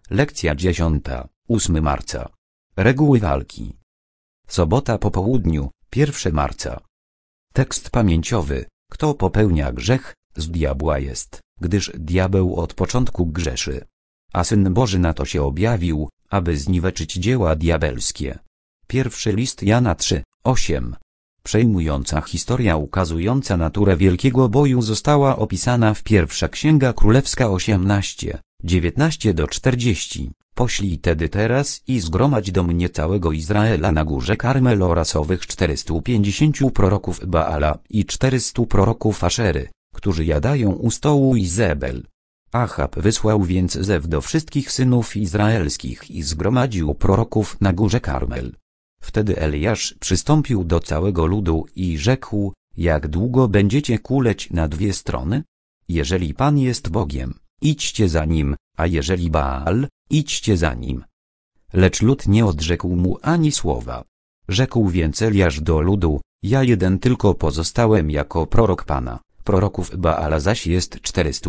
Lekcja 10. 8 marca. Reguły walki. Sobota po południu, 1 marca. Tekst pamięciowy. Kto popełnia grzech, z diabła jest, gdyż diabeł od początku grzeszy. A Syn Boży na to się objawił, aby zniweczyć dzieła diabelskie. Pierwszy list Jana 3:8. Przejmująca historia ukazująca naturę wielkiego boju została opisana w Pierwsza Księga Królewska 18:19-40. Poślij tedy teraz i zgromadź do mnie całego Izraela na górze Karmel oraz owych 450 proroków Baala i 400 proroków Aszery, którzy jadają u stołu Izebel. Achab wysłał więc zew do wszystkich synów izraelskich i zgromadził proroków na górze Karmel. Wtedy Eliasz przystąpił do całego ludu i rzekł: jak długo będziecie kuleć na dwie strony? Jeżeli Pan jest Bogiem, idźcie za Nim, a jeżeli Baal, idźcie za Nim. Lecz lud nie odrzekł mu ani słowa. Rzekł więc Eliasz do ludu: ja jeden tylko pozostałem jako prorok Pana, proroków Baala zaś jest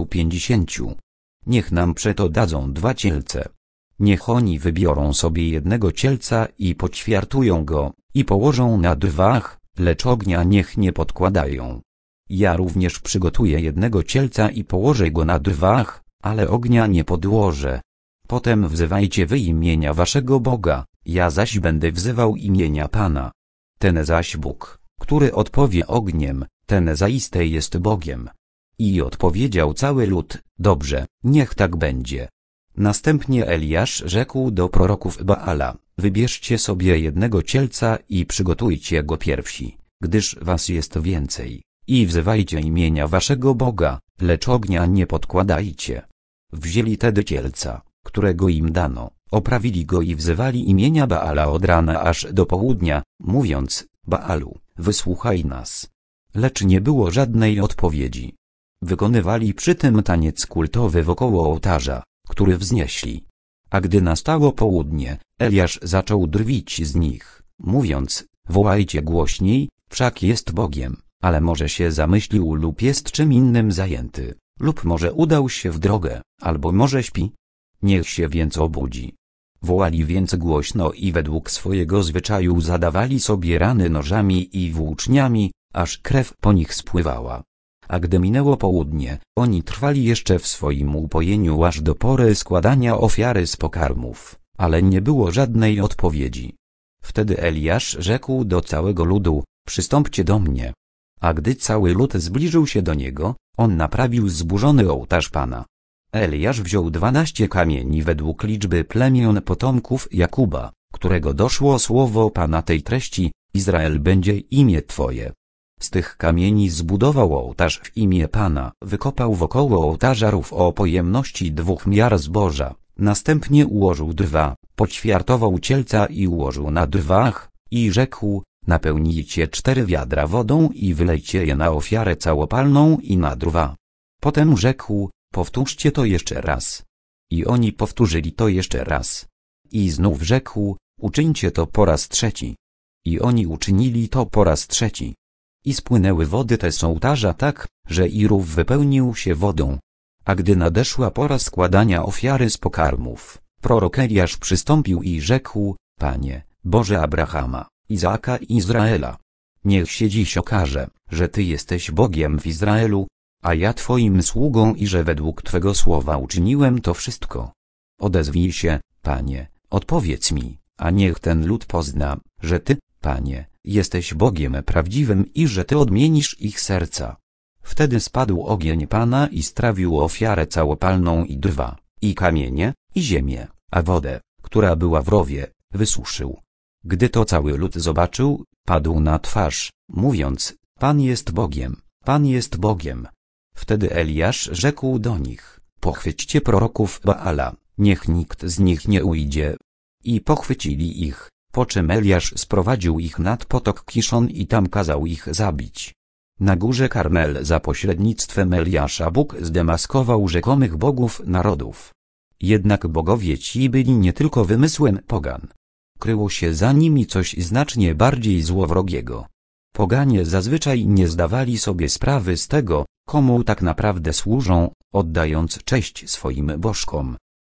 450. Niech nam przeto dadzą 2 cielce. Niech oni wybiorą sobie jednego cielca i poćwiartują go, i położą na drwach, lecz ognia niech nie podkładają. Ja również przygotuję jednego cielca i położę go na drwach, ale ognia nie podłożę. Potem wzywajcie wy imienia waszego Boga, ja zaś będę wzywał imienia Pana. Ten zaś Bóg, który odpowie ogniem, ten zaiste jest Bogiem. I odpowiedział cały lud: dobrze, niech tak będzie. Następnie Eliasz rzekł do proroków Baala: wybierzcie sobie jednego cielca i przygotujcie go pierwsi, gdyż was jest więcej, i wzywajcie imienia waszego Boga, lecz ognia nie podkładajcie. Wzięli tedy cielca, którego im dano, oprawili go i wzywali imienia Baala od rana aż do południa, mówiąc: Baalu, wysłuchaj nas. Lecz nie było żadnej odpowiedzi. Wykonywali przy tym taniec kultowy wokoło ołtarza, który wznieśli. A gdy nastało południe, Eliasz zaczął drwić z nich, mówiąc: wołajcie głośniej, wszak jest Bogiem, ale może się zamyślił lub jest czym innym zajęty, lub może udał się w drogę, albo może śpi. Niech się więc obudzi. Wołali więc głośno i według swojego zwyczaju zadawali sobie rany nożami i włóczniami, aż krew po nich spływała. A gdy minęło południe, oni trwali jeszcze w swoim upojeniu aż do pory składania ofiary z pokarmów, ale nie było żadnej odpowiedzi. Wtedy Eliasz rzekł do całego ludu: przystąpcie do mnie. A gdy cały lud zbliżył się do niego, on naprawił zburzony ołtarz Pana. Eliasz wziął 12 kamieni według liczby plemion potomków Jakuba, którego doszło słowo Pana tej treści: Izrael będzie imię Twoje. Z tych kamieni zbudował ołtarz w imię Pana, wykopał wokoło ołtarza rów o pojemności 2 miar zboża, następnie ułożył drwa, poćwiartował cielca i ułożył na drwach, i rzekł: napełnijcie 4 wiadra wodą i wylejcie je na ofiarę całopalną i na drwa. Potem rzekł: powtórzcie to jeszcze raz. I oni powtórzyli to jeszcze raz. I znów rzekł: uczyńcie to po raz trzeci. I oni uczynili to po raz trzeci. I spłynęły wody te z ołtarza tak, że i rów wypełnił się wodą. A gdy nadeszła pora składania ofiary z pokarmów, prorok Eliasz przystąpił i rzekł: Panie, Boże Abrahama, Izaaka i Izraela, niech się dziś okaże, że Ty jesteś Bogiem w Izraelu, a ja Twoim sługą i że według Twego słowa uczyniłem to wszystko. Odezwij się, Panie, odpowiedz mi, a niech ten lud pozna, że Ty, Panie, jesteś Bogiem prawdziwym i że Ty odmienisz ich serca. Wtedy spadł ogień Pana i strawił ofiarę całopalną i drwa, i kamienie, i ziemię, a wodę, która była w rowie, wysuszył. Gdy to cały lud zobaczył, padł na twarz, mówiąc: Pan jest Bogiem, Pan jest Bogiem. Wtedy Eliasz rzekł do nich: pochwyćcie proroków Baala, niech nikt z nich nie ujdzie. I pochwycili ich, po czym Eliasz sprowadził ich nad potok Kiszon i tam kazał ich zabić. Na górze Karmel za pośrednictwem Eliasza Bóg zdemaskował rzekomych bogów narodów. Jednak bogowie ci byli nie tylko wymysłem pogan. Kryło się za nimi coś znacznie bardziej złowrogiego. Poganie zazwyczaj nie zdawali sobie sprawy z tego, komu tak naprawdę służą, oddając cześć swoim bożkom.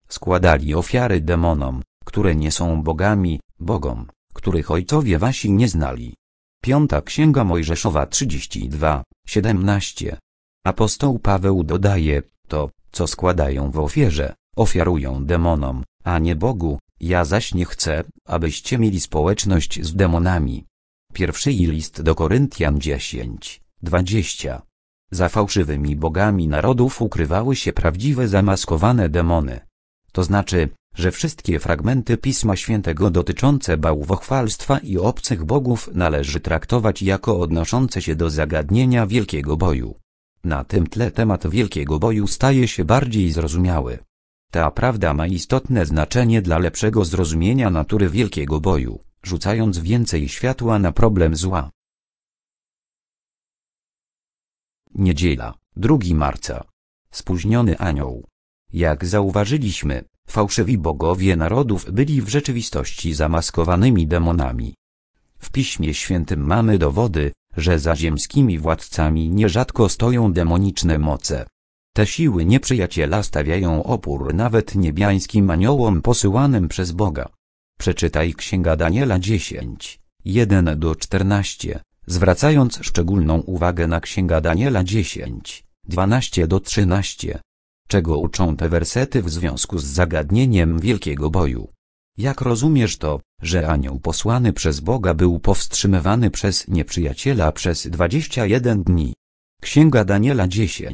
składali ofiary demonom, które nie są bogami, bogom, których ojcowie wasi nie znali. 5 Księga Mojżeszowa 32:17. Apostoł Paweł dodaje, to, co składają w ofierze, ofiarują demonom, a nie Bogu, ja zaś nie chcę, abyście mieli społeczność z demonami. Pierwszy list do Koryntian 10:20. Za fałszywymi bogami narodów ukrywały się prawdziwe zamaskowane demony. To znaczy, że wszystkie fragmenty Pisma Świętego dotyczące bałwochwalstwa i obcych bogów należy traktować jako odnoszące się do zagadnienia Wielkiego Boju. Na tym tle temat Wielkiego Boju staje się bardziej zrozumiały. Ta prawda ma istotne znaczenie dla lepszego zrozumienia natury Wielkiego Boju, rzucając więcej światła na problem zła. Niedziela, 2 marca. Spóźniony anioł. Jak zauważyliśmy, fałszywi bogowie narodów byli w rzeczywistości zamaskowanymi demonami. W Piśmie Świętym mamy dowody, że za ziemskimi władcami nierzadko stoją demoniczne moce. Te siły nieprzyjaciela stawiają opór nawet niebiańskim aniołom posyłanym przez Boga. Przeczytaj Księga Daniela 10:1-14, zwracając szczególną uwagę na Księga Daniela 10:12-13. Czego uczą te wersety w związku z zagadnieniem Wielkiego Boju? Jak rozumiesz to, że anioł posłany przez Boga był powstrzymywany przez nieprzyjaciela przez 21 dni? Księga Daniela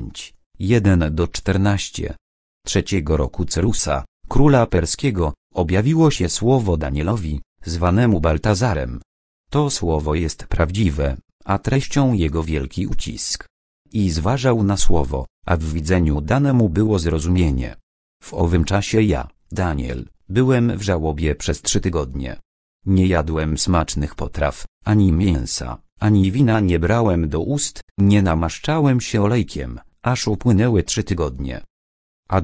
10:1-14. 3 roku Cyrusa, króla perskiego, objawiło się słowo Danielowi, zwanemu Baltazarem. To słowo jest prawdziwe, a treścią jego wielki ucisk. I zważał na słowo, a w widzeniu danemu było zrozumienie. W owym czasie ja, Daniel, byłem w żałobie przez 3 tygodnie. Nie jadłem smacznych potraw, ani mięsa, ani wina nie brałem do ust, nie namaszczałem się olejkiem, aż upłynęły 3 tygodnie. A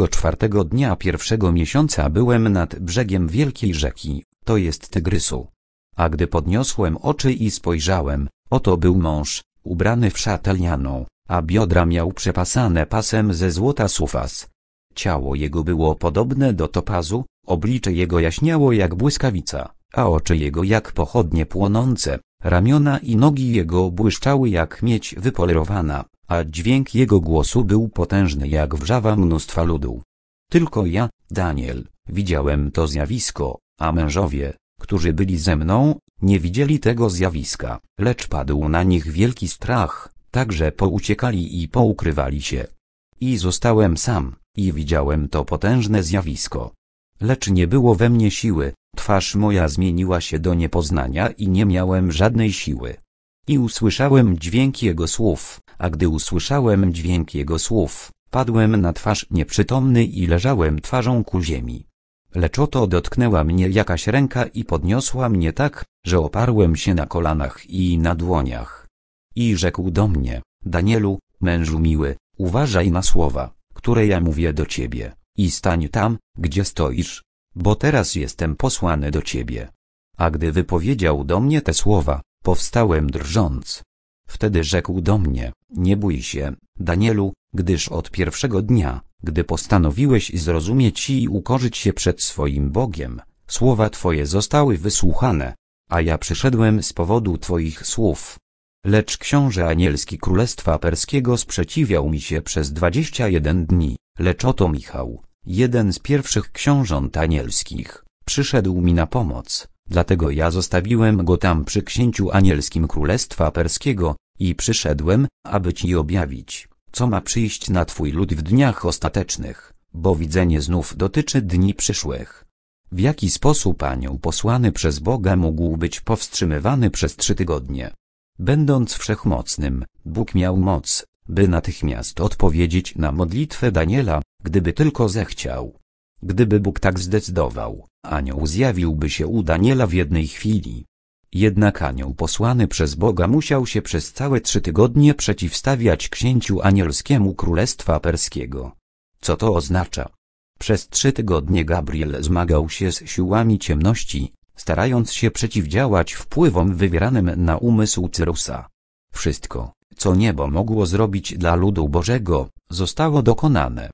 24 dnia 1 miesiąca byłem nad brzegiem wielkiej rzeki, to jest Tygrysu. A gdy podniosłem oczy i spojrzałem, oto był mąż, ubrany w szatę lnianą, a biodra miał przepasane pasem ze złota Sufas. Ciało jego było podobne do topazu, oblicze jego jaśniało jak błyskawica, a oczy jego jak pochodnie płonące, ramiona i nogi jego błyszczały jak miedź wypolerowana, a dźwięk jego głosu był potężny jak wrzawa mnóstwa ludu. Tylko ja, Daniel, widziałem to zjawisko, a mężowie, którzy byli ze mną, nie widzieli tego zjawiska, lecz padł na nich wielki strach, tak że pouciekali i poukrywali się. I zostałem sam, i widziałem to potężne zjawisko. Lecz nie było we mnie siły, twarz moja zmieniła się do niepoznania i nie miałem żadnej siły. I usłyszałem dźwięk jego słów, a gdy usłyszałem dźwięk jego słów, padłem na twarz nieprzytomny i leżałem twarzą ku ziemi. Lecz oto dotknęła mnie jakaś ręka i podniosła mnie tak, że oparłem się na kolanach i na dłoniach. I rzekł do mnie, Danielu, mężu miły, uważaj na słowa, które ja mówię do ciebie, i stań tam, gdzie stoisz, bo teraz jestem posłany do ciebie. A gdy wypowiedział do mnie te słowa, powstałem drżąc. Wtedy rzekł do mnie, nie bój się, Danielu, gdyż od pierwszego dnia, gdy postanowiłeś zrozumieć i ukorzyć się przed swoim Bogiem, słowa twoje zostały wysłuchane, a ja przyszedłem z powodu twoich słów. Lecz książę anielski królestwa perskiego sprzeciwiał mi się przez 21 dni, lecz oto Michał, jeden z pierwszych książąt anielskich, przyszedł mi na pomoc, dlatego ja zostawiłem go tam przy księciu anielskim królestwa perskiego i przyszedłem, aby ci objawić, co ma przyjść na twój lud w dniach ostatecznych, bo widzenie znów dotyczy dni przyszłych. W jaki sposób anioł posłany przez Boga mógł być powstrzymywany przez 3 tygodnie? Będąc wszechmocnym, Bóg miał moc, by natychmiast odpowiedzieć na modlitwę Daniela, gdyby tylko zechciał. Gdyby Bóg tak zdecydował, anioł zjawiłby się u Daniela w jednej chwili. Jednak anioł posłany przez Boga musiał się przez całe 3 tygodnie przeciwstawiać księciu anielskiemu królestwa perskiego. Co to oznacza? Przez 3 tygodnie Gabriel zmagał się z siłami ciemności, starając się przeciwdziałać wpływom wywieranym na umysł Cyrusa. Wszystko, co niebo mogło zrobić dla ludu Bożego, zostało dokonane.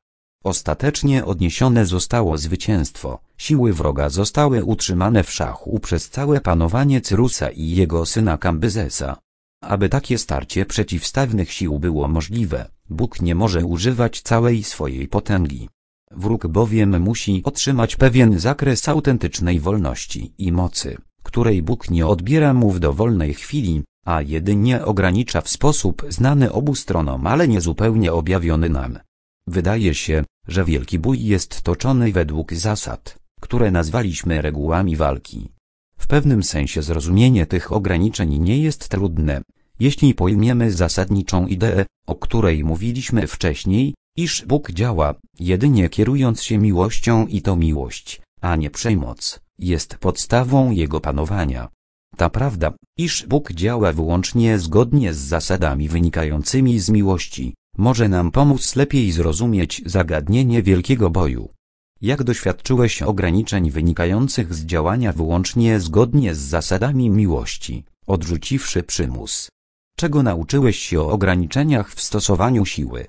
Ostatecznie odniesione zostało zwycięstwo, siły wroga zostały utrzymane w szachu przez całe panowanie Cyrusa i jego syna Kambyzesa. Aby takie starcie przeciwstawnych sił było możliwe, Bóg nie może używać całej swojej potęgi. Wróg bowiem musi otrzymać pewien zakres autentycznej wolności i mocy, której Bóg nie odbiera mu w dowolnej chwili, a jedynie ogranicza w sposób znany obu stronom, ale niezupełnie objawiony nam. Wydaje się, że wielki bój jest toczony według zasad, które nazwaliśmy regułami walki. W pewnym sensie zrozumienie tych ograniczeń nie jest trudne, jeśli pojmiemy zasadniczą ideę, o której mówiliśmy wcześniej, iż Bóg działa, jedynie kierując się miłością i to miłość, a nie przemoc, jest podstawą Jego panowania. Ta prawda, iż Bóg działa wyłącznie zgodnie z zasadami wynikającymi z miłości, może nam pomóc lepiej zrozumieć zagadnienie wielkiego boju. Jak doświadczyłeś ograniczeń wynikających z działania wyłącznie zgodnie z zasadami miłości, odrzuciwszy przymus? Czego nauczyłeś się o ograniczeniach w stosowaniu siły?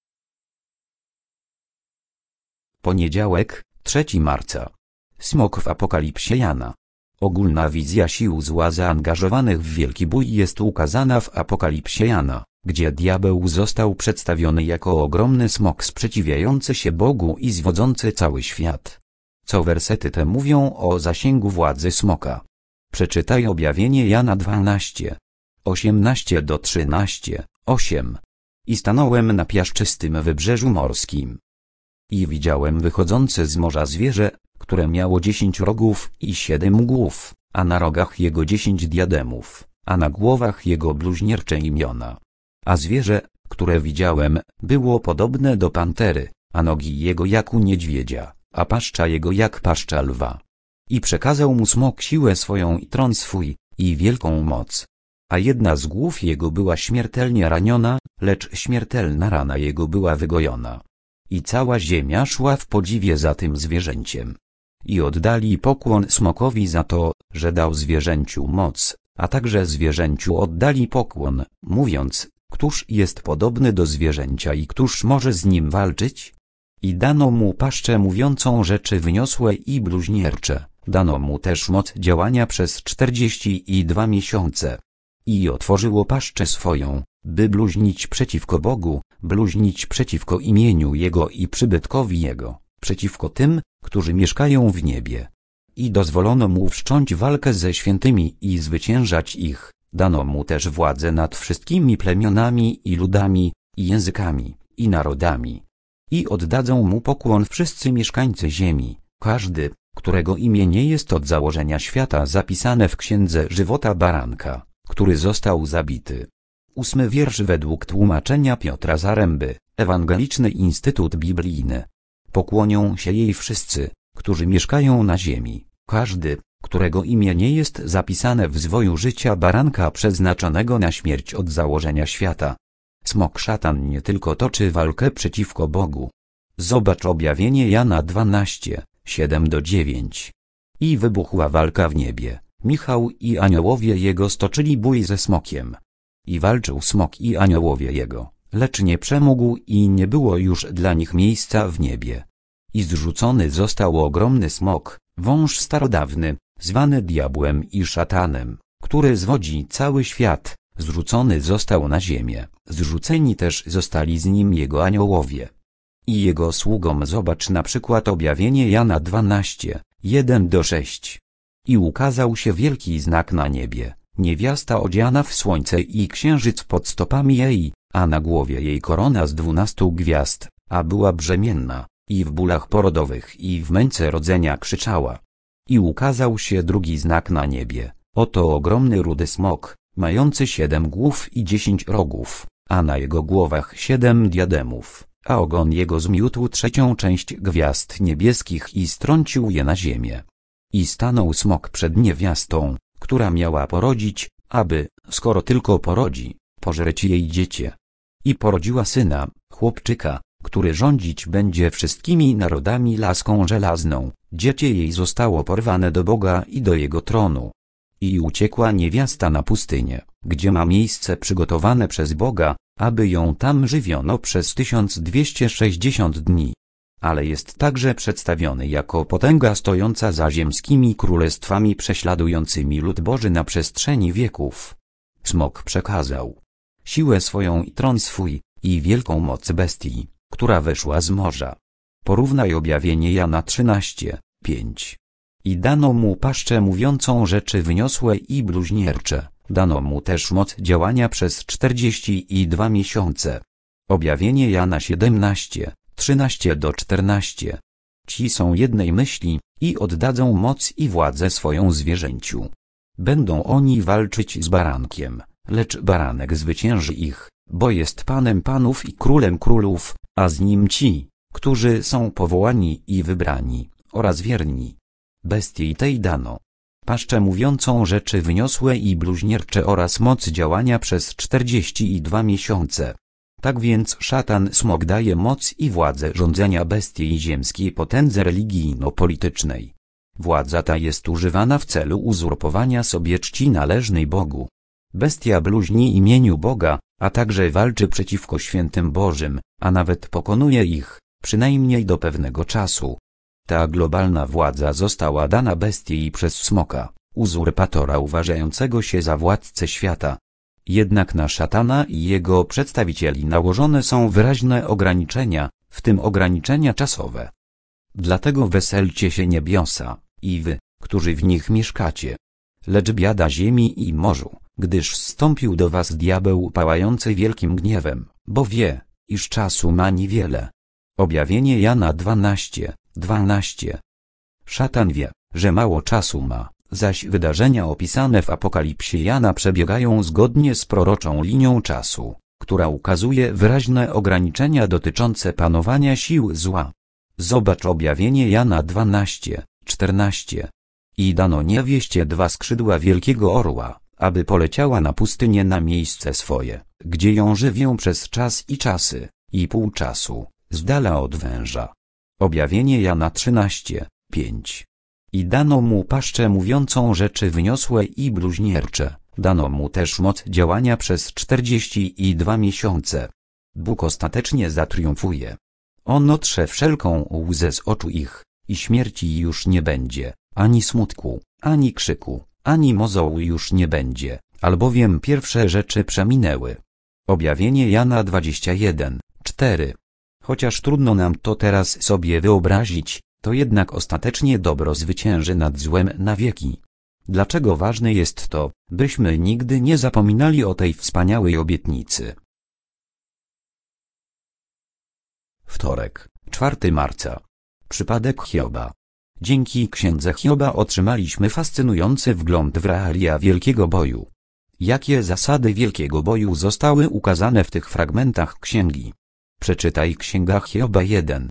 Poniedziałek, 3 marca. Smok w Apokalipsie Jana. Ogólna wizja sił zła zaangażowanych w wielki bój jest ukazana w Apokalipsie Jana, gdzie diabeł został przedstawiony jako ogromny smok sprzeciwiający się Bogu i zwodzący cały świat. Co wersety te mówią o zasięgu władzy smoka? Przeczytaj Objawienie Jana 12, 18-13, 8. I stanąłem na piaszczystym wybrzeżu morskim. I widziałem wychodzące z morza zwierzę, które miało 10 rogów i 7 głów, a na rogach jego 10 diademów, a na głowach jego bluźniercze imiona. A zwierzę, które widziałem, było podobne do pantery, a nogi jego jak u niedźwiedzia, a paszcza jego jak paszcza lwa. I przekazał mu smok siłę swoją i tron swój, i wielką moc. A jedna z głów jego była śmiertelnie raniona, lecz śmiertelna rana jego była wygojona. I cała ziemia szła w podziwie za tym zwierzęciem. I oddali pokłon smokowi za to, że dał zwierzęciu moc, a także zwierzęciu oddali pokłon, mówiąc: któż jest podobny do zwierzęcia i któż może z nim walczyć? I dano mu paszczę mówiącą rzeczy wyniosłe i bluźniercze, dano mu też moc działania przez 42 miesiące. I otworzyło paszczę swoją, by bluźnić przeciwko Bogu, bluźnić przeciwko imieniu Jego i przybytkowi Jego, przeciwko tym, którzy mieszkają w niebie. I dozwolono mu wszcząć walkę ze świętymi i zwyciężać ich, dano mu też władzę nad wszystkimi plemionami i ludami, i językami, i narodami. I oddadzą mu pokłon wszyscy mieszkańcy ziemi, każdy, którego imię nie jest od założenia świata zapisane w księdze żywota baranka, który został zabity. 8 wiersz według tłumaczenia Piotra Zaręby, Ewangeliczny Instytut Biblijny. Pokłonią się jej wszyscy, którzy mieszkają na ziemi, każdy, którego imię nie jest zapisane w zwoju życia baranka przeznaczonego na śmierć od założenia świata. Smok szatan nie tylko toczy walkę przeciwko Bogu. Zobacz Objawienie Jana 12, 7-9. I wybuchła walka w niebie. Michał i aniołowie jego stoczyli bój ze smokiem. I walczył smok i aniołowie jego, lecz nie przemógł i nie było już dla nich miejsca w niebie. I zrzucony został ogromny smok, wąż starodawny, zwany diabłem i szatanem, który zwodzi cały świat, zrzucony został na ziemię, zrzuceni też zostali z nim jego aniołowie. I jego sługom zobacz na przykład Objawienie Jana 12, 1-6. I ukazał się wielki znak na niebie, niewiasta odziana w słońce i księżyc pod stopami jej, a na głowie jej korona z 12 gwiazd, a była brzemienna, i w bólach porodowych i w męce rodzenia krzyczała. I ukazał się drugi znak na niebie, oto ogromny rudy smok, mający 7 głów i 10 rogów, a na jego głowach 7 diademów, a ogon jego zmiótł 3. część gwiazd niebieskich i strącił je na ziemię. I stanął smok przed niewiastą, która miała porodzić, aby, skoro tylko porodzi, pożreć jej dziecię. I porodziła syna, chłopczyka, który rządzić będzie wszystkimi narodami laską żelazną. Dziecię jej zostało porwane do Boga i do jego tronu. I uciekła niewiasta na pustynię, gdzie ma miejsce przygotowane przez Boga, aby ją tam żywiono przez 1260 dni. ale jest także przedstawiony jako potęga stojąca za ziemskimi królestwami prześladującymi lud Boży na przestrzeni wieków. Smok przekazał siłę swoją i tron swój, i wielką moc bestii, która weszła z morza. Porównaj objawienie Jana 13:5. I dano mu paszczę mówiącą rzeczy wyniosłe i bluźniercze, dano mu też moc działania przez 42 miesiące. Objawienie Jana 17:13-14. Ci są jednej myśli, i oddadzą moc i władzę swoją zwierzęciu. Będą oni walczyć z barankiem, lecz baranek zwycięży ich, bo jest Panem panów i Królem królów, a z nim ci, którzy są powołani i wybrani, oraz wierni. Bestii tej dano paszczę mówiącą rzeczy wyniosłe i bluźniercze oraz moc działania przez 42 miesiące. Tak więc szatan smok daje moc i władzę rządzenia bestii ziemskiej potędze religijno-politycznej. Władza ta jest używana w celu uzurpowania sobie czci należnej Bogu. Bestia bluźni imieniu Boga, a także walczy przeciwko świętym Bożym, a nawet pokonuje ich, przynajmniej do pewnego czasu. Ta globalna władza została dana bestii przez smoka, uzurpatora uważającego się za władcę świata. Jednak na szatana i jego przedstawicieli nałożone są wyraźne ograniczenia, w tym ograniczenia czasowe. Dlatego weselcie się niebiosa, i wy, którzy w nich mieszkacie. Lecz biada ziemi i morzu, gdyż zstąpił do was diabeł pałający wielkim gniewem, bo wie, iż czasu ma niewiele. Objawienie Jana 12:12. Szatan wie, że mało czasu ma, zaś wydarzenia opisane w Apokalipsie Jana przebiegają zgodnie z proroczą linią czasu, która ukazuje wyraźne ograniczenia dotyczące panowania sił zła. Zobacz objawienie Jana 12:14. I dano niewieście 2 skrzydła wielkiego orła, aby poleciała na pustynię na miejsce swoje, gdzie ją żywią przez czas i czasy, i pół czasu, z dala od węża. Objawienie Jana 13:5. I dano mu paszczę mówiącą rzeczy wyniosłe i bluźniercze, dano mu też moc działania przez 42 miesiące. Bóg ostatecznie zatriumfuje. On otrze wszelką łzę z oczu ich, i śmierci już nie będzie, ani smutku, ani krzyku, ani mozołu już nie będzie, albowiem pierwsze rzeczy przeminęły. Objawienie Jana 21:4. Chociaż trudno nam to teraz sobie wyobrazić, to jednak ostatecznie dobro zwycięży nad złem na wieki. Dlaczego ważne jest to, byśmy nigdy nie zapominali o tej wspaniałej obietnicy? Wtorek, 4 marca. Przypadek Hioba. Dzięki księdze Hioba otrzymaliśmy fascynujący wgląd w realia wielkiego boju. Jakie zasady wielkiego boju zostały ukazane w tych fragmentach księgi? Przeczytaj Księga Hioba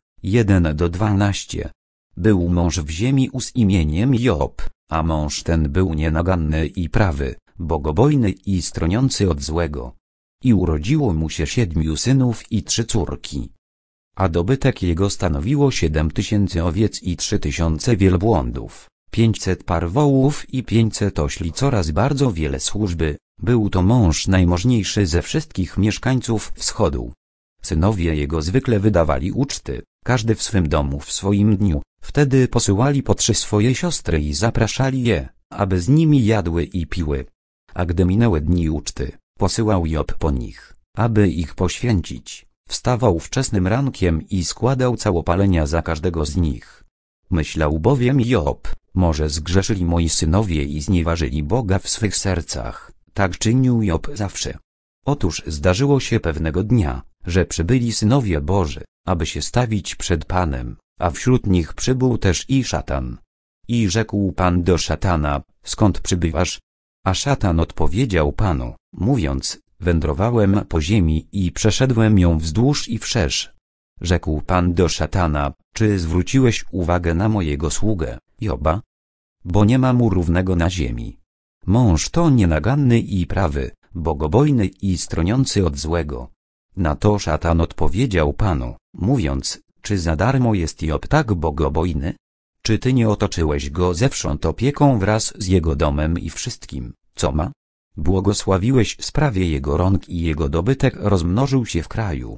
1:1-12. Był mąż w ziemi z imieniem Job, a mąż ten był nienaganny i prawy, bogobojny i stroniący od złego. I urodziło mu się 7 synów i 3 córki. A dobytek jego stanowiło 7000 owiec i 3000 wielbłądów, 500 par wołów i 500 oślic oraz bardzo wiele służby. Był to mąż najmożniejszy ze wszystkich mieszkańców wschodu. Synowie jego zwykle wydawali uczty, każdy w swym domu w swoim dniu. Wtedy posyłali po 3 swoje siostry i zapraszali je, aby z nimi jadły i piły. A gdy minęły dni uczty, posyłał Job po nich, aby ich poświęcić. Wstawał wczesnym rankiem i składał całopalenia za każdego z nich. Myślał bowiem Job, może zgrzeszyli moi synowie i znieważyli Boga w swych sercach. Tak czynił Job zawsze. Otóż zdarzyło się pewnego dnia, że przybyli synowie Boży, aby się stawić przed Panem, a wśród nich przybył też i szatan. I rzekł Pan do szatana, skąd przybywasz? A szatan odpowiedział Panu, mówiąc, wędrowałem po ziemi i przeszedłem ją wzdłuż i wszerz. Rzekł Pan do szatana, czy zwróciłeś uwagę na mojego sługę, Joba? Bo nie ma mu równego na ziemi. Mąż to nienaganny i prawy, bogobojny i stroniący od złego. Na to szatan odpowiedział Panu, mówiąc, czy za darmo jest Job tak bogobojny? Czy ty nie otoczyłeś go zewsząd opieką wraz z jego domem i wszystkim, co ma? Błogosławiłeś sprawie jego rąk i jego dobytek rozmnożył się w kraju.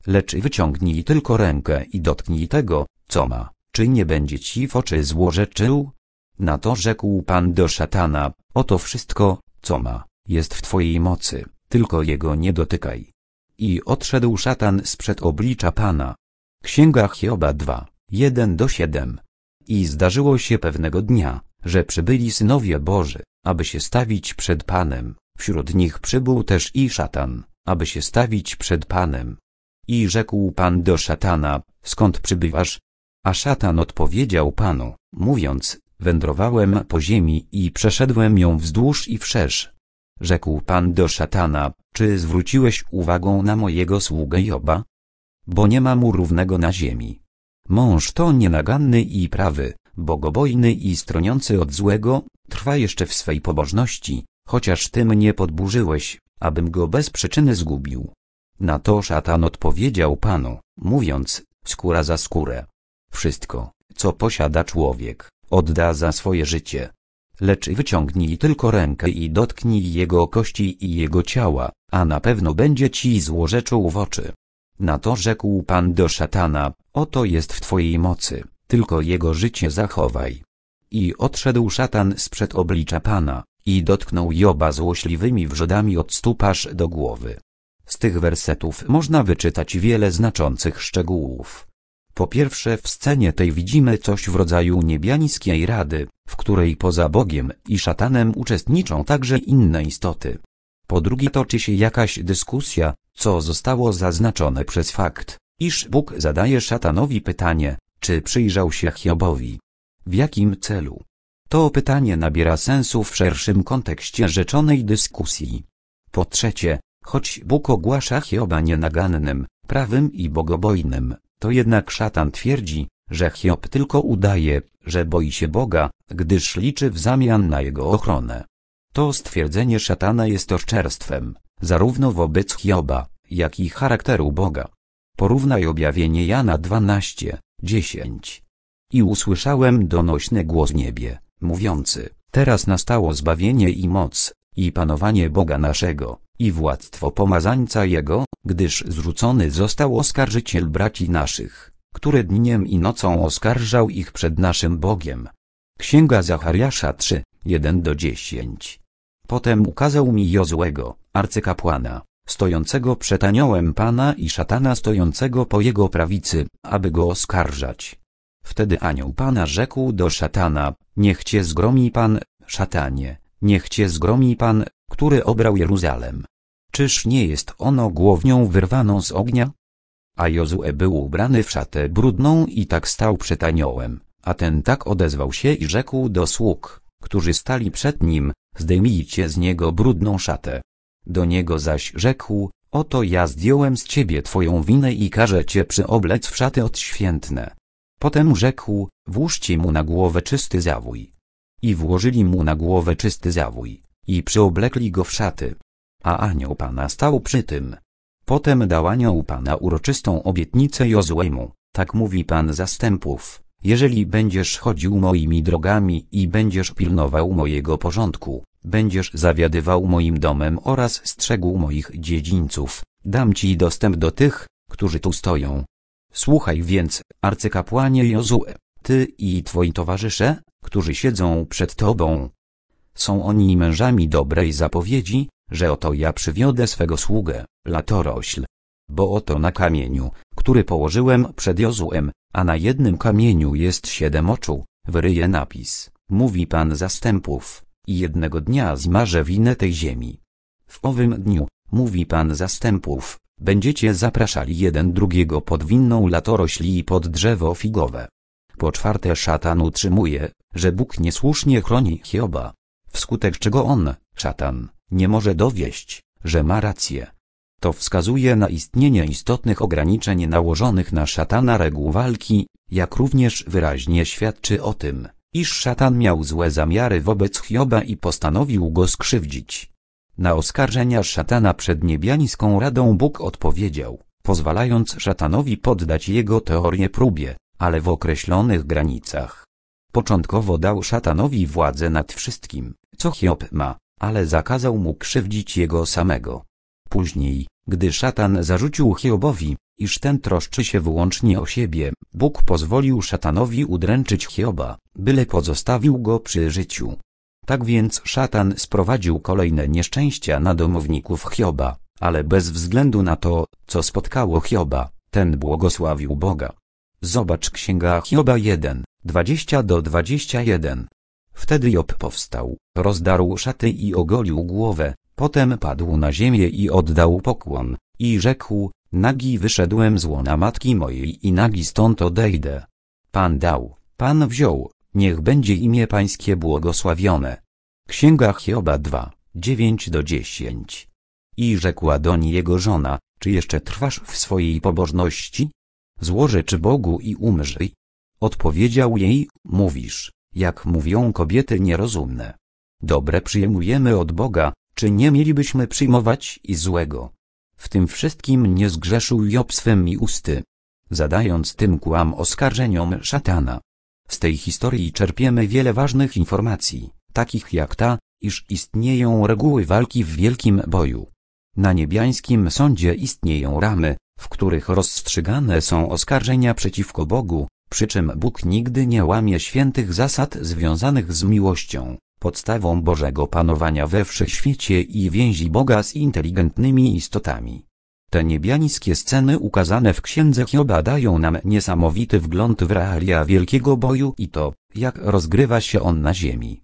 lecz wyciągnij tylko rękę i dotknij tego, co ma, czy nie będzie ci w oczy złorzeczył? Na to rzekł Pan do szatana, oto wszystko, co ma, jest w twojej mocy, tylko jego nie dotykaj. I odszedł szatan sprzed oblicza Pana. Księga Hioba 2, 1-7. I zdarzyło się pewnego dnia, że przybyli synowie Boży, aby się stawić przed Panem, wśród nich przybył też i szatan, aby się stawić przed Panem. I rzekł Pan do szatana, skąd przybywasz? A szatan odpowiedział Panu, mówiąc, wędrowałem po ziemi i przeszedłem ją wzdłuż i wszerz. Rzekł Pan do szatana, czy zwróciłeś uwagę na mojego sługę Joba? Bo nie ma mu równego na ziemi. Mąż to nienaganny i prawy, bogobojny i stroniący od złego, trwa jeszcze w swej pobożności, chociaż ty mnie podburzyłeś, abym go bez przyczyny zgubił. Na to szatan odpowiedział Panu, mówiąc, skóra za skórę. Wszystko, co posiada człowiek, odda za swoje życie. Lecz wyciągnij tylko rękę i dotknij jego kości i jego ciała, a na pewno będzie ci złorzeczył w oczy. Na to rzekł Pan do szatana, oto jest w twojej mocy, tylko jego życie zachowaj. I odszedł szatan sprzed oblicza Pana, i dotknął Joba złośliwymi wrzodami od stóp aż do głowy. Z tych wersetów można wyczytać wiele znaczących szczegółów. Po pierwsze, w scenie tej widzimy coś w rodzaju niebiańskiej rady, w której poza Bogiem i szatanem uczestniczą także inne istoty. Po drugie, toczy się jakaś dyskusja, co zostało zaznaczone przez fakt, iż Bóg zadaje szatanowi pytanie, czy przyjrzał się Hiobowi. W jakim celu? To pytanie nabiera sensu w szerszym kontekście rzeczonej dyskusji. Po trzecie, choć Bóg ogłasza Hioba nienagannym, prawym i bogobojnym, to jednak szatan twierdzi, że Hiob tylko udaje, że boi się Boga, gdyż liczy w zamian na jego ochronę. To stwierdzenie szatana jest oszczerstwem, zarówno wobec Hioba, jak i charakteru Boga. Porównaj objawienie Jana 12:10. I usłyszałem donośny głos w niebie, mówiący, teraz nastało zbawienie i moc, i panowanie Boga naszego, i władztwo pomazańca Jego, gdyż zrzucony został oskarżyciel braci naszych, który dniem i nocą oskarżał ich przed naszym Bogiem. Księga Zachariasza 3, 1-10. Potem ukazał mi Jozłego, arcykapłana, stojącego przed aniołem Pana i szatana stojącego po jego prawicy, aby go oskarżać. Wtedy anioł Pana rzekł do szatana, niech cię zgromi Pan, szatanie, niech cię zgromi Pan, który obrał Jeruzalem. Czyż nie jest ono głownią wyrwaną z ognia? A Jozue był ubrany w szatę brudną i tak stał przed aniołem, a ten tak odezwał się i rzekł do sług, którzy stali przed nim, zdejmijcie z niego brudną szatę. Do niego zaś rzekł, oto ja zdjąłem z ciebie twoją winę i każę cię przyoblec w szaty odświętne. Potem rzekł, włóżcie mu na głowę czysty zawój. I włożyli mu na głowę czysty zawój, i przyoblekli go w szaty. A anioł Pana stał przy tym. Potem dał anioł Pana uroczystą obietnicę Jozuemu, tak mówi Pan zastępów, jeżeli będziesz chodził moimi drogami i będziesz pilnował mojego porządku, będziesz zawiadywał moim domem oraz strzegł moich dziedzińców, dam ci dostęp do tych, którzy tu stoją. Słuchaj więc, arcykapłanie Jozue, ty i twoi towarzysze, którzy siedzą przed tobą. Są oni mężami dobrej zapowiedzi, że oto ja przywiodę swego sługę, latorośl. Bo oto na kamieniu, który położyłem przed Jozuem, a na jednym kamieniu jest 7 oczu, wyryje napis, mówi Pan zastępów, i jednego dnia zmarzę winę tej ziemi. W owym dniu, mówi Pan zastępów, będziecie zapraszali jeden drugiego pod winną latorośl i pod drzewo figowe. Po czwarte szatan utrzymuje, że Bóg niesłusznie chroni Hioba, wskutek czego on, szatan, nie może dowieść, że ma rację. To wskazuje na istnienie istotnych ograniczeń nałożonych na szatana reguł walki, jak również wyraźnie świadczy o tym, iż szatan miał złe zamiary wobec Hioba i postanowił go skrzywdzić. Na oskarżenia szatana przed niebiańską radą Bóg odpowiedział, pozwalając szatanowi poddać jego teorię próbie, ale w określonych granicach. Początkowo dał szatanowi władzę nad wszystkim, co Hiob ma, ale zakazał mu krzywdzić jego samego. Później, gdy szatan zarzucił Hiobowi, iż ten troszczy się wyłącznie o siebie. Bóg pozwolił szatanowi udręczyć Hioba, byle pozostawił go przy życiu. Tak więc szatan sprowadził kolejne nieszczęścia na domowników Hioba, ale bez względu na to, co spotkało Hioba, ten błogosławił Boga. Zobacz Księga Hioba 1, 20-21. Wtedy Job powstał, rozdarł szaty i ogolił głowę, potem padł na ziemię i oddał pokłon, i rzekł: nagi wyszedłem z łona matki mojej i nagi stąd odejdę. Pan dał, Pan wziął, niech będzie imię Pańskie błogosławione. Księga Hioba 2, 9-10. I rzekła doń jego żona: czy jeszcze trwasz w swojej pobożności? Złożycz Bogu i umrzyj. Odpowiedział jej: mówisz, jak mówią kobiety nierozumne. Dobre przyjmujemy od Boga, czy nie mielibyśmy przyjmować i złego? W tym wszystkim nie zgrzeszył Job swymi usty, zadając tym kłam oskarżeniom szatana. Z tej historii czerpiemy wiele ważnych informacji, takich jak ta, iż istnieją reguły walki w wielkim boju. Na niebiańskim sądzie istnieją ramy, w których rozstrzygane są oskarżenia przeciwko Bogu, przy czym Bóg nigdy nie łamie świętych zasad związanych z miłością, podstawą Bożego panowania we wszechświecie i więzi Boga z inteligentnymi istotami. Te niebiańskie sceny ukazane w Księdze Hioba dają nam niesamowity wgląd w realia wielkiego boju i to, jak rozgrywa się on na ziemi.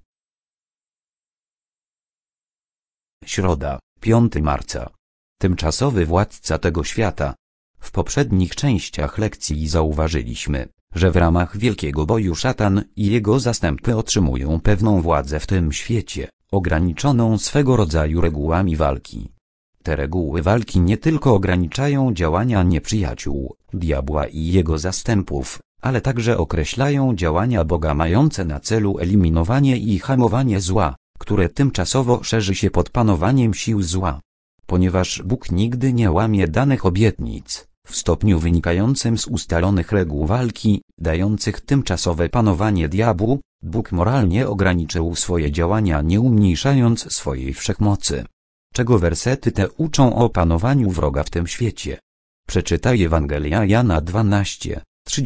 Środa, 5 marca. Tymczasowy władca tego świata. W poprzednich częściach lekcji zauważyliśmy, że w ramach wielkiego boju szatan i jego zastępy otrzymują pewną władzę w tym świecie, ograniczoną swego rodzaju regułami walki. Te reguły walki nie tylko ograniczają działania nieprzyjaciół, diabła i jego zastępów, ale także określają działania Boga mające na celu eliminowanie i hamowanie zła, które tymczasowo szerzy się pod panowaniem sił zła. Ponieważ Bóg nigdy nie łamie danych obietnic, w stopniu wynikającym z ustalonych reguł walki, dających tymczasowe panowanie diabłu, Bóg moralnie ograniczył swoje działania, nie umniejszając swojej wszechmocy. Czego wersety te uczą o panowaniu wroga w tym świecie? Przeczytaj Ewangelia Jana 12,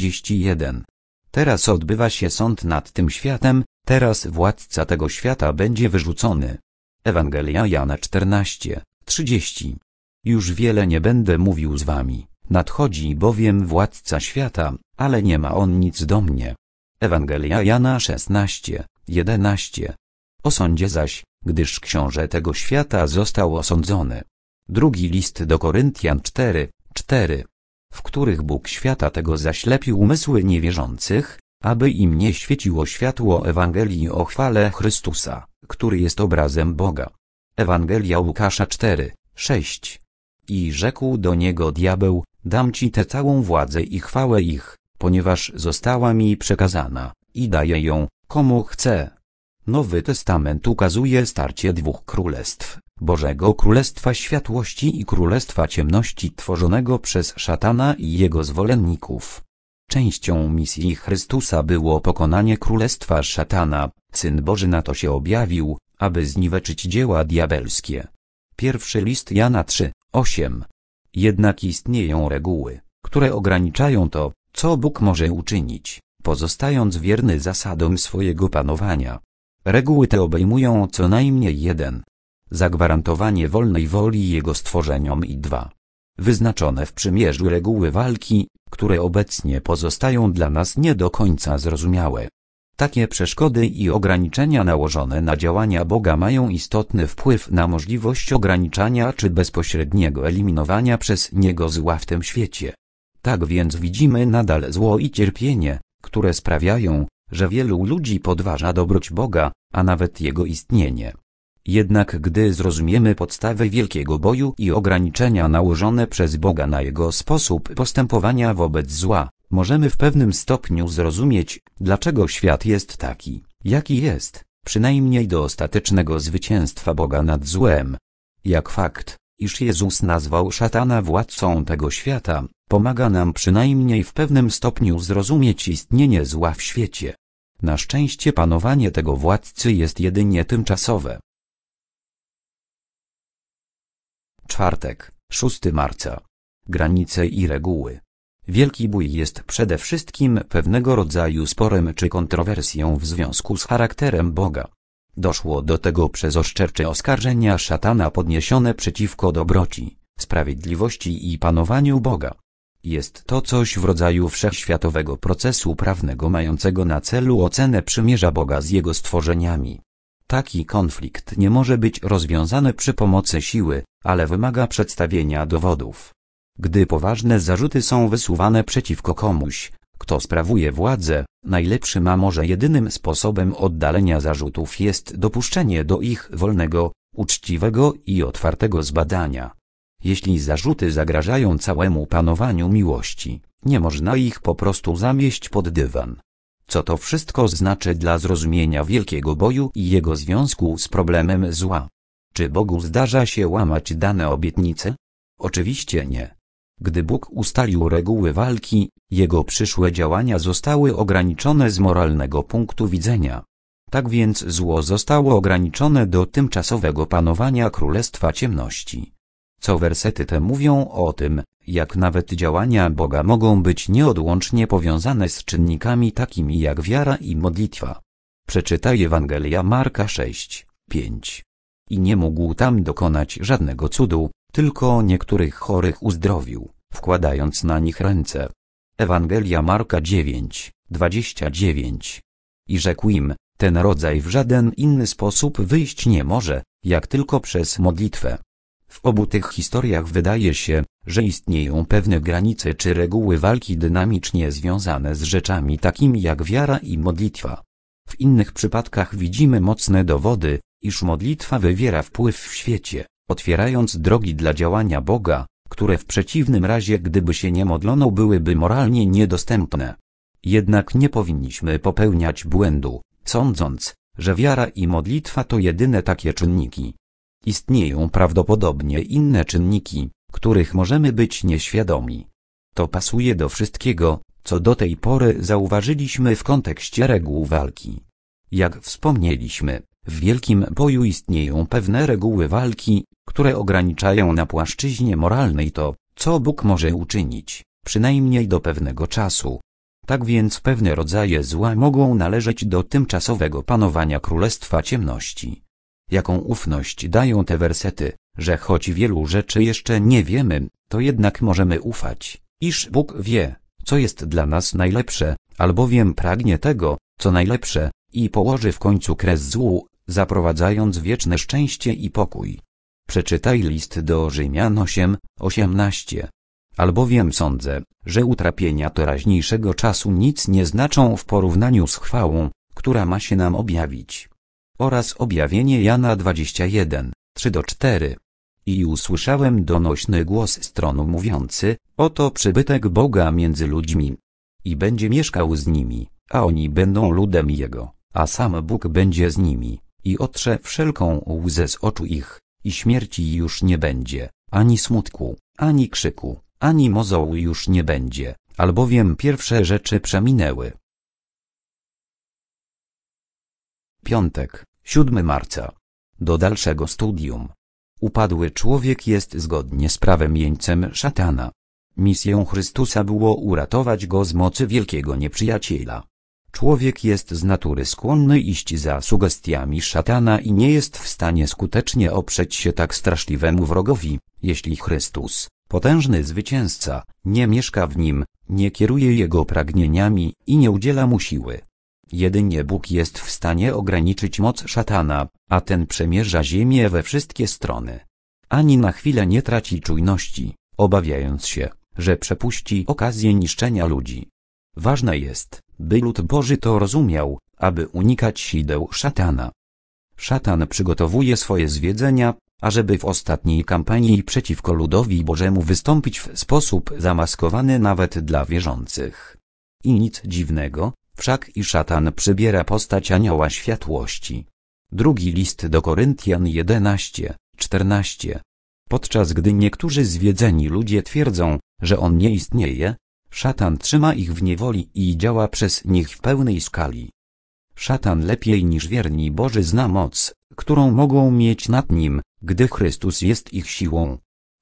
31. Teraz odbywa się sąd nad tym światem, teraz władca tego świata będzie wyrzucony. Ewangelia Jana 14, 30. Już wiele nie będę mówił z wami, nadchodzi bowiem władca świata, ale nie ma on nic do mnie. Ewangelia Jana 16, 11. O sądzie zaś, gdyż książę tego świata został osądzony. Drugi list do Koryntian 4, 4. W których Bóg świata tego zaślepił umysły niewierzących, aby im nie świeciło światło Ewangelii o chwale Chrystusa, który jest obrazem Boga. Ewangelia Łukasza 4, 6. I rzekł do niego diabeł: dam ci tę całą władzę i chwałę ich, ponieważ została mi przekazana, i daję ją, komu chcę. Nowy Testament ukazuje starcie dwóch królestw, Bożego Królestwa Światłości i Królestwa Ciemności tworzonego przez szatana i jego zwolenników. Częścią misji Chrystusa było pokonanie królestwa szatana, Syn Boży na to się objawił, aby zniweczyć dzieła diabelskie. Pierwszy list Jana 3, 8. Jednak istnieją reguły, które ograniczają to, co Bóg może uczynić, pozostając wierny zasadom swojego panowania. Reguły te obejmują co najmniej 1. Zagwarantowanie wolnej woli Jego stworzeniom i 2. Wyznaczone w przymierzu reguły walki, które obecnie pozostają dla nas nie do końca zrozumiałe. Takie przeszkody i ograniczenia nałożone na działania Boga mają istotny wpływ na możliwość ograniczania czy bezpośredniego eliminowania przez Niego zła w tym świecie. Tak więc widzimy nadal zło i cierpienie, które sprawiają, że wielu ludzi podważa dobroć Boga, a nawet Jego istnienie. Jednak gdy zrozumiemy podstawy wielkiego boju i ograniczenia nałożone przez Boga na Jego sposób postępowania wobec zła, możemy w pewnym stopniu zrozumieć, dlaczego świat jest taki, jaki jest, przynajmniej do ostatecznego zwycięstwa Boga nad złem. Jak fakt, iż Jezus nazwał szatana władcą tego świata, pomaga nam przynajmniej w pewnym stopniu zrozumieć istnienie zła w świecie. Na szczęście panowanie tego władcy jest jedynie tymczasowe. Czwartek, 6 marca. granice i reguły. Wielki bój jest przede wszystkim pewnego rodzaju sporem czy kontrowersją w związku z charakterem Boga. Doszło do tego przez oszczercze oskarżenia szatana podniesione przeciwko dobroci, sprawiedliwości i panowaniu Boga. Jest to coś w rodzaju wszechświatowego procesu prawnego mającego na celu ocenę przymierza Boga z Jego stworzeniami. Taki konflikt nie może być rozwiązany przy pomocy siły, ale wymaga przedstawienia dowodów. Gdy poważne zarzuty są wysuwane przeciwko komuś, kto sprawuje władzę, najlepszym a może jedynym sposobem oddalenia zarzutów jest dopuszczenie do ich wolnego, uczciwego i otwartego zbadania. Jeśli zarzuty zagrażają całemu panowaniu miłości, nie można ich po prostu zamieść pod dywan. Co to wszystko znaczy dla zrozumienia wielkiego boju i jego związku z problemem zła? Czy Bogu zdarza się łamać dane obietnice? Oczywiście nie. Gdy Bóg ustalił reguły walki, Jego przyszłe działania zostały ograniczone z moralnego punktu widzenia. Tak więc zło zostało ograniczone do tymczasowego panowania Królestwa Ciemności. Co wersety te mówią o tym, jak nawet działania Boga mogą być nieodłącznie powiązane z czynnikami takimi jak wiara i modlitwa. Przeczytaj Ewangelia Marka 6:5. I nie mógł tam dokonać żadnego cudu, tylko niektórych chorych uzdrowił, wkładając na nich ręce. Ewangelia Marka 9:29. I rzekł im, ten rodzaj w żaden inny sposób wyjść nie może, jak tylko przez modlitwę. W obu tych historiach wydaje się, że istnieją pewne granice czy reguły walki dynamicznie związane z rzeczami takimi jak wiara i modlitwa. W innych przypadkach widzimy mocne dowody, iż modlitwa wywiera wpływ w świecie, otwierając drogi dla działania Boga, które w przeciwnym razie gdyby się nie modlono byłyby moralnie niedostępne. Jednak nie powinniśmy popełniać błędu, sądząc, że wiara i modlitwa to jedyne takie czynniki. Istnieją prawdopodobnie inne czynniki, których możemy być nieświadomi. To pasuje do wszystkiego, co do tej pory zauważyliśmy w kontekście reguł walki. Jak wspomnieliśmy, w wielkim boju istnieją pewne reguły walki, które ograniczają na płaszczyźnie moralnej to, co Bóg może uczynić, przynajmniej do pewnego czasu. Tak więc pewne rodzaje zła mogą należeć do tymczasowego panowania Królestwa Ciemności. Jaką ufność dają te wersety, że choć wielu rzeczy jeszcze nie wiemy, to jednak możemy ufać, iż Bóg wie, co jest dla nas najlepsze, albowiem pragnie tego, co najlepsze, i położy w końcu kres złu, zaprowadzając wieczne szczęście i pokój. Przeczytaj list do Rzymian 8:18. Albowiem sądzę, że utrapienia teraźniejszego czasu nic nie znaczą w porównaniu z chwałą, która ma się nam objawić. Oraz objawienie Jana 21:3-4. I usłyszałem donośny głos z tronu mówiący, oto przybytek Boga między ludźmi. I będzie mieszkał z nimi, a oni będą ludem Jego, a sam Bóg będzie z nimi, i otrze wszelką łzę z oczu ich, i śmierci już nie będzie, ani smutku, ani krzyku, ani mozołu już nie będzie, albowiem pierwsze rzeczy przeminęły. Piątek, 7 marca. Do dalszego studium. Upadły człowiek jest zgodnie z prawem jeńcem szatana. Misją Chrystusa było uratować go z mocy wielkiego nieprzyjaciela. Człowiek jest z natury skłonny iść za sugestiami szatana i nie jest w stanie skutecznie oprzeć się tak straszliwemu wrogowi, jeśli Chrystus, potężny zwycięzca, nie mieszka w nim, nie kieruje jego pragnieniami i nie udziela mu siły. Jedynie Bóg jest w stanie ograniczyć moc szatana, a ten przemierza ziemię we wszystkie strony. Ani na chwilę nie traci czujności, obawiając się, że przepuści okazję niszczenia ludzi. Ważne jest, by lud Boży to rozumiał, aby unikać sideł szatana. Szatan przygotowuje swoje zwiedzenia, ażeby w ostatniej kampanii przeciwko ludowi Bożemu wystąpić w sposób zamaskowany nawet dla wierzących. I nic dziwnego, wszak i szatan przybiera postać anioła światłości. Drugi list do Koryntian 11:14. Podczas gdy niektórzy zwiedzeni ludzie twierdzą, że on nie istnieje, szatan trzyma ich w niewoli i działa przez nich w pełnej skali. Szatan lepiej niż wierni Boży zna moc, którą mogą mieć nad nim, gdy Chrystus jest ich siłą.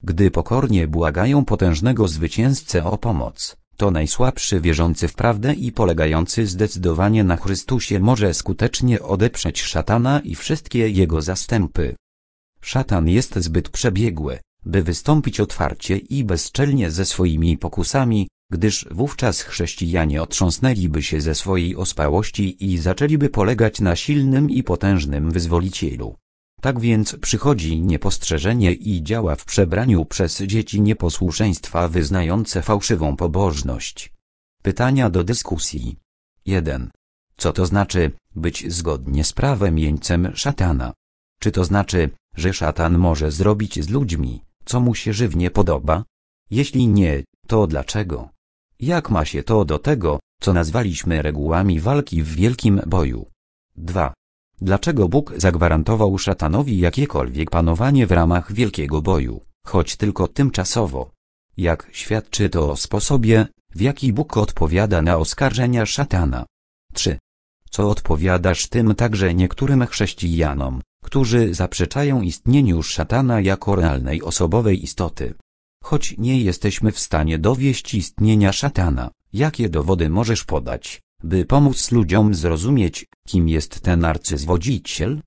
Gdy pokornie błagają potężnego zwycięzcę o pomoc, to najsłabszy wierzący w prawdę i polegający zdecydowanie na Chrystusie może skutecznie odeprzeć szatana i wszystkie jego zastępy. Szatan jest zbyt przebiegły, by wystąpić otwarcie i bezczelnie ze swoimi pokusami, gdyż wówczas chrześcijanie otrząsnęliby się ze swojej ospałości i zaczęliby polegać na silnym i potężnym wyzwolicielu. Tak więc przychodzi niepostrzeżenie i działa w przebraniu przez dzieci nieposłuszeństwa wyznające fałszywą pobożność. Pytania do dyskusji. 1. Co to znaczy być zgodnie z prawem jeńcem szatana? Czy to znaczy, że szatan może zrobić z ludźmi, co mu się żywnie podoba? Jeśli nie, to dlaczego? Jak ma się to do tego, co nazwaliśmy regułami walki w wielkim boju? 2. Dlaczego Bóg zagwarantował szatanowi jakiekolwiek panowanie w ramach wielkiego boju, choć tylko tymczasowo? Jak świadczy to o sposobie, w jaki Bóg odpowiada na oskarżenia szatana? 3. Co odpowiadasz tym także niektórym chrześcijanom, którzy zaprzeczają istnieniu szatana jako realnej osobowej istoty? Choć nie jesteśmy w stanie dowieść istnienia szatana, jakie dowody możesz podać, by pomóc ludziom zrozumieć, kim jest ten arcyzwodziciel?